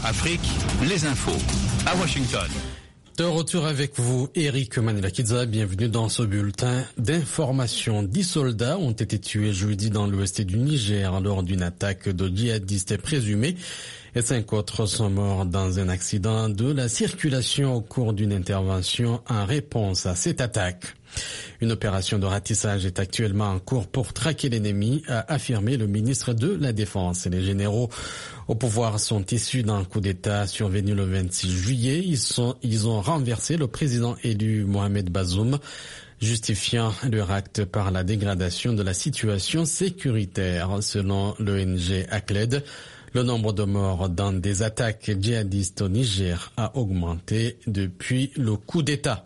Afrique, les infos à Washington. De retour avec vous, Eric Manilakidza. Bienvenue dans ce bulletin d'information. 10 soldats ont été tués jeudi dans l'ouest du Niger lors d'une attaque de djihadistes présumés et 5 autres sont morts dans un accident de la circulation au cours d'une intervention en réponse à cette attaque. Une opération de ratissage est actuellement en cours pour traquer l'ennemi, a affirmé le ministre de la Défense. Les généraux au pouvoir sont issus d'un coup d'État survenu le 26 juillet. Ils ont renversé le président élu Mohamed Bazoum, justifiant leur acte par la dégradation de la situation sécuritaire. Selon l'ONG ACLED, le nombre de morts dans des attaques djihadistes au Niger a augmenté depuis le coup d'État.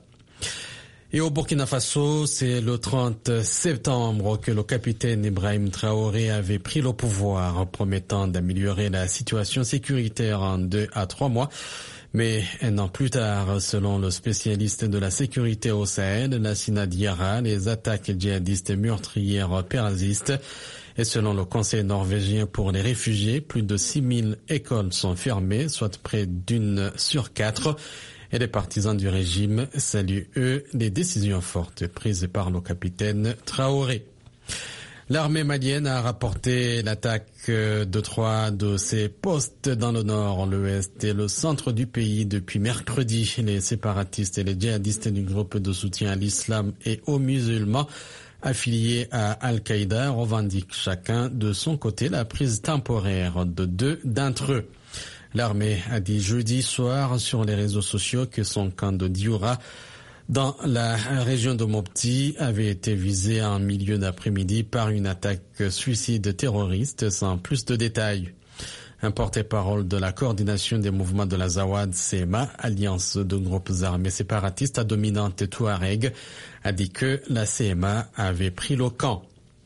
Et au Burkina Faso, c'est le 30 septembre que le capitaine Ibrahim Traoré avait pris le pouvoir, promettant d'améliorer la situation sécuritaire en 2 à 3 mois. Mais un an plus tard, selon le spécialiste de la sécurité au Sahel, Lassina Diarra, les attaques djihadistes meurtrières persistent. Et selon le Conseil norvégien pour les réfugiés, plus de 6000 écoles sont fermées, soit près d'1 sur 4. Et les partisans du régime saluent, eux, les décisions fortes prises par le capitaine Traoré. L'armée malienne a rapporté l'attaque de 3 de ses postes dans le nord, l'ouest et le centre du pays depuis mercredi. Les séparatistes et les djihadistes du groupe de soutien à l'islam et aux musulmans affiliés à Al-Qaïda revendiquent chacun de son côté la prise temporaire de 2 d'entre eux. L'armée a dit jeudi soir sur les réseaux sociaux que son camp de Dioura, dans la région de Mopti, avait été visé en milieu d'après-midi par une attaque suicide terroriste sans plus de détails. Un porte-parole de la coordination des mouvements de la Zawad, CMA, alliance de groupes armés séparatistes à dominante Touareg, a dit que la CMA avait pris le camp.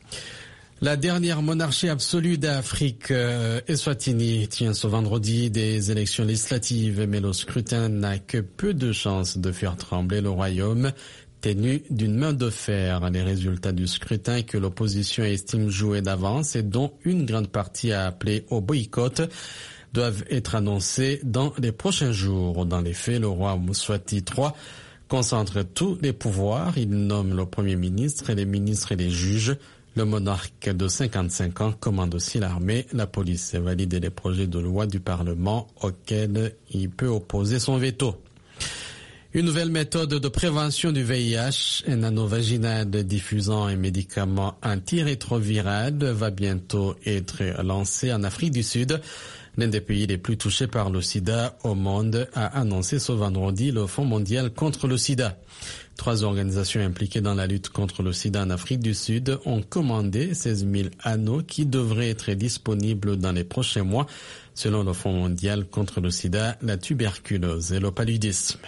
La dernière monarchie absolue d'Afrique, Eswatini, tient ce vendredi des élections législatives, mais le scrutin n'a que peu de chances de faire trembler le royaume, tenu d'une main de fer. Les résultats du scrutin que l'opposition estime joués d'avance et dont une grande partie a appelé au boycott doivent être annoncés dans les prochains jours. Dans les faits, le roi Mswati III concentre tous les pouvoirs. Il nomme le premier ministre et les ministres et les juges. Le monarque de 55 ans commande aussi l'armée. La police valide les projets de loi du Parlement auxquels il peut opposer son veto. Une nouvelle méthode de prévention du VIH, un anneau vaginal diffusant un médicament antirétroviral, va bientôt être lancé en Afrique du Sud. L'un des pays les plus touchés par le sida au monde a annoncé ce vendredi le Fonds mondial contre le sida. 3 organisations impliquées dans la lutte contre le sida en Afrique du Sud ont commandé 16 000 anneaux qui devraient être disponibles dans les prochains mois, selon le Fonds mondial contre le sida, la tuberculose et le paludisme.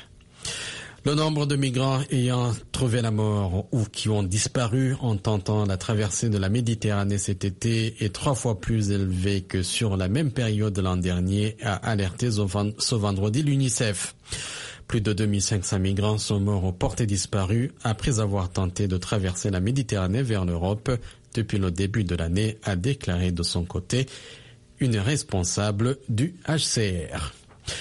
Le nombre de migrants ayant trouvé la mort ou qui ont disparu en tentant la traversée de la Méditerranée cet été est 3 fois plus élevé que sur la même période l'an dernier, a alerté ce vendredi l'UNICEF. Plus de 2500 migrants sont morts aux portées disparues après avoir tenté de traverser la Méditerranée vers l'Europe depuis le début de l'année, a déclaré de son côté une responsable du HCR.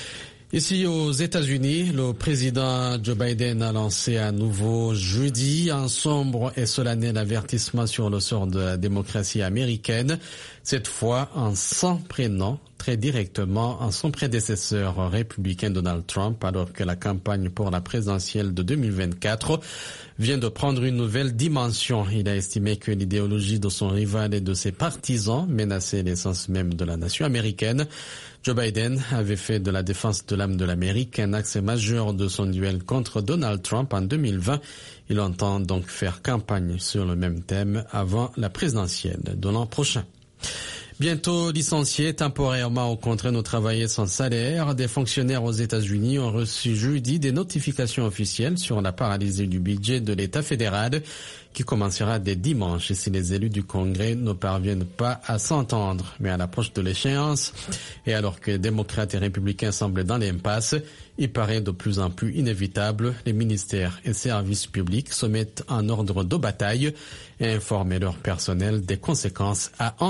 Ici aux États-Unis, le président Joe Biden a lancé à nouveau jeudi un sombre et solennel avertissement sur le sort de la démocratie américaine, cette fois en s'en prenant très directement à son prédécesseur républicain Donald Trump, alors que la campagne pour la présidentielle de 2024 vient de prendre une nouvelle dimension. Il a estimé que l'idéologie de son rival et de ses partisans menaçait l'essence même de la nation américaine. Joe Biden avait fait de la défense de l'âme de l'Amérique un axe majeur de son duel contre Donald Trump en 2020. Il entend donc faire campagne sur le même thème avant la présidentielle de l'an prochain. Bientôt licenciés temporairement ou contraints de travailler sans salaire, des fonctionnaires aux États-Unis ont reçu jeudi des notifications officielles sur la paralysie du budget de l'État fédéral qui commencera dès dimanche si les élus du Congrès ne parviennent pas à s'entendre. Mais à l'approche de l'échéance, et alors que les démocrates et républicains semblent dans l'impasse, il paraît de plus en plus inévitable, les ministères et services publics se mettent en ordre de bataille et informent leur personnel des conséquences à